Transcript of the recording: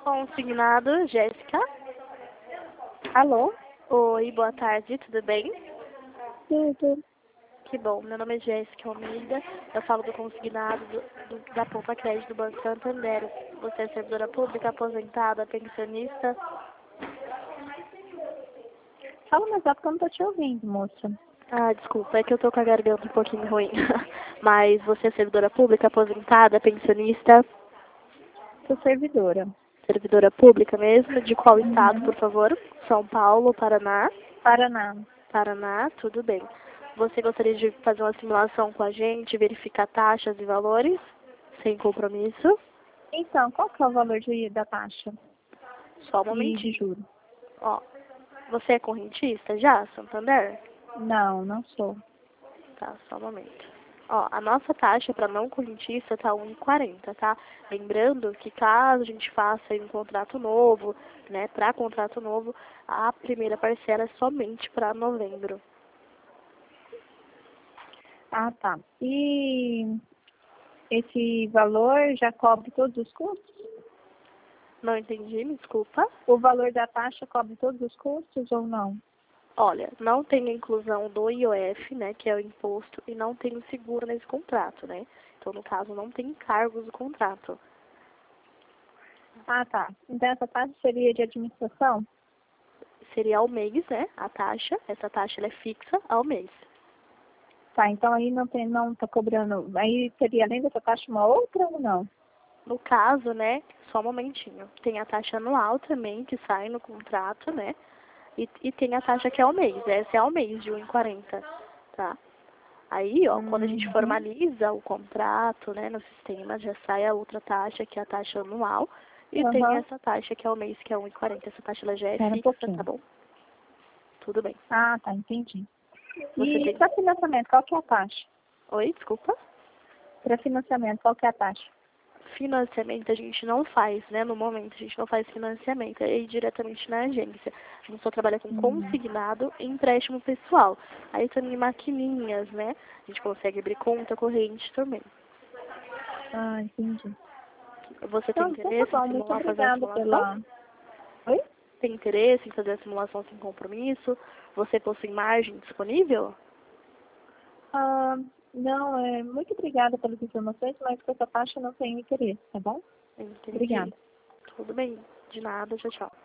Consignado, Jéssica. Alô? Oi, boa tarde, tudo bem? Tudo. Que bom, meu nome é Jéssica Almeida, eu falo do consignado da Poupa Crédito do Banco Santander. Você é servidora pública, aposentada, pensionista? Fala mais alto que eu não tô te ouvindo, moça. Ah, desculpa, é que eu tô com a garganta um pouquinho ruim. Mas você é servidora pública, aposentada, pensionista? Sou servidora. Servidora pública mesmo? De qual estado, por favor? São Paulo, Paraná? Paraná. Paraná, tudo bem. Você gostaria de fazer uma simulação com a gente, verificar taxas e valores? Sem compromisso? Então, qual que é o valor da taxa Só um de momentinho. juros? Ó, você é correntista já, Santander? Não, não sou. Tá, só um momento. Ó, a nossa taxa para não correntista tá 1,40, tá? Lembrando que caso a gente faça aí um contrato novo, né, para contrato novo, a primeira parcela é somente para novembro. Ah, tá. E esse valor já cobre todos os custos? Não entendi, me desculpa. O valor da taxa cobre todos os custos ou não? Olha, não tem a inclusão do IOF, né, que é o imposto, e não tem o seguro nesse contrato, né? Então, no caso, não tem encargos do contrato. Ah, tá. Então essa taxa seria de administração? Seria ao mês, né, a taxa. Essa taxa ela é fixa ao mês. Tá, então aí não tá cobrando. Aí seria além dessa taxa uma outra ou não? No caso, né, só um momentinho, tem a taxa anual também, que sai no contrato, né? E tem a taxa que é ao mês. Essa é ao mês, de 1,40, tá? Aí, ó, quando a gente Uhum. formaliza o contrato, né, no sistema, já sai a outra taxa, que é a taxa anual, e tem Aham. essa taxa que é o mês, que é 1,40. Essa taxa ela já é Espera um fixa, tá pouquinho. bom? Tudo bem. Ah, tá, entendi. Você E tem... para financiamento, qual que é a taxa? Oi, desculpa? Para financiamento, qual que é a taxa? Financiamento a gente não faz, né? No momento a gente não faz financiamento, é ir diretamente na agência. A gente só trabalha com Uhum. consignado e empréstimo pessoal. Aí também maquininhas, né? A gente consegue abrir conta corrente também. Ah, entendi. Você tem Então tá interesse em bom, muito simular, fazer a obrigada simulação? pela... Oi? Tem interesse em fazer a simulação sem compromisso? Você possui margem disponível? Ah, não, muito obrigada pelas informações, mas com essa taxa eu não tenho interesse, tá bom? Entendi. Obrigada. Tudo bem. De nada. Tchau, tchau.